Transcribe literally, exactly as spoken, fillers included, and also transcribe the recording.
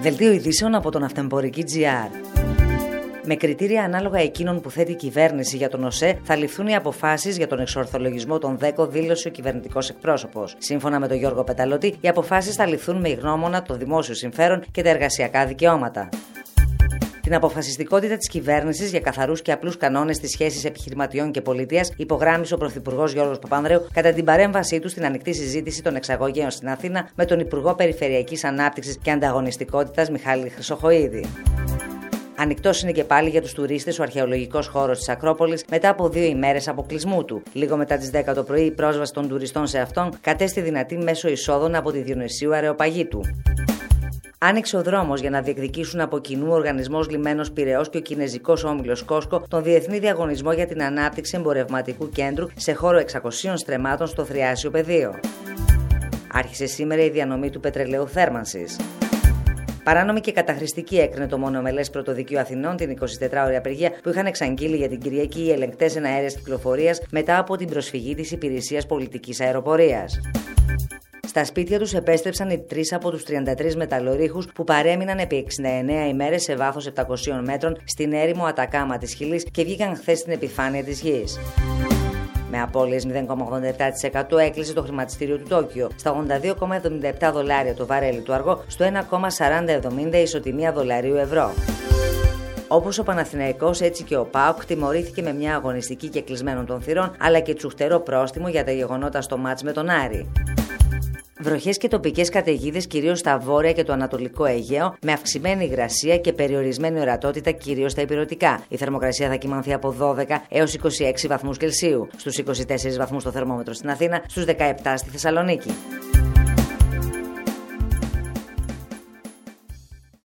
Δελτίο ειδήσεων από τον Αυτεμπορική τζι αρ. Με κριτήρια ανάλογα εκείνων που θέτει η κυβέρνηση για τον ΟΣΕ, θα ληφθούν οι αποφάσεις για τον εξορθολογισμό των ΔΕΚΟ, δήλωσε ο κυβερνητικός εκπρόσωπος. Σύμφωνα με τον Γιώργο Πεταλώτη, οι αποφάσεις θα ληφθούν με γνώμονα το δημόσιο συμφέρον και τα εργασιακά δικαιώματα. Την αποφασιστικότητα της κυβέρνησης για καθαρούς και απλούς κανόνες στις σχέσεις επιχειρηματιών και πολιτείας υπογράμμισε ο Πρωθυπουργός Γιώργος Παπανδρέου κατά την παρέμβασή του στην ανοιχτή συζήτηση των εξαγωγέων στην Αθήνα με τον Υπουργό Περιφερειακής Ανάπτυξης και Ανταγωνιστικότητας Μιχάλη Χρυσοχοΐδη. Ανοιχτός είναι και πάλι για τους τουρίστες ο αρχαιολογικός χώρος της Ακρόπολης μετά από δύο ημέρες αποκλεισμού του. Λίγο μετά τις δέκα το πρωί, η πρόσβαση των τουριστών σε αυτόν κατέστη δυνατή μέσω εισόδων από τη Διονυσίου Αρεοπαγίτου. Άνοιξε ο δρόμος για να διεκδικήσουν από κοινού ο Οργανισμός Λιμένος Πειραιώς και ο Κινεζικός Όμιλος Κόσκο τον διεθνή διαγωνισμό για την ανάπτυξη εμπορευματικού κέντρου σε χώρο εξακοσίων στρεμμάτων στο Θριάσιο Πεδίο. Άρχισε σήμερα η διανομή του πετρελαίου θέρμανσης. Παράνομη και καταχρηστική έκρινε το μονομελές Πρωτοδικείο Αθηνών την εικοσιτετράωρη απεργία που είχαν εξαγγείλει για την Κυριακή οι ελεγκτές εναέρειας κυκλοφορίας μετά από την προσφυγή της Υπηρεσίας Πολιτικής Αεροπορίας. Στα σπίτια τους επέστρεψαν οι τρεις από τους τριάντα τρεις μεταλλορύχους που παρέμειναν επί εξήντα εννέα ημέρες σε βάθος επτακοσίων μέτρων στην έρημο Ατακάμα της Χιλής και βγήκαν χθες στην επιφάνεια της γης. Με απώλειες μηδέν κόμμα ογδόντα επτά τοις εκατό έκλεισε το χρηματιστήριο του Τόκιο στα ογδόντα δύο κόμμα εβδομήντα επτά δολάρια το βαρέλι του αργό, στο ένα κόμμα σαράντα εβδομήντα ισοτιμία δολαρίου ευρώ. Όπως ο Παναθηναϊκός, έτσι και ο ΠΑΟΚ τιμωρήθηκε με μια αγωνιστική και κλεισμένων των θυρών, αλλά και τσουχτερό πρόστιμο για τα γεγονότα στο μάτς με τον Άρη. Βροχές και τοπικές καταιγίδες κυρίως στα βόρεια και το ανατολικό Αιγαίο, με αυξημένη υγρασία και περιορισμένη ορατότητα κυρίως στα ηπειρωτικά. Η θερμοκρασία θα κυμανθεί από δώδεκα έως είκοσι έξι βαθμούς Κελσίου, στους είκοσι τέσσερις βαθμούς το θερμόμετρο στην Αθήνα, στους δεκαεπτά στη Θεσσαλονίκη.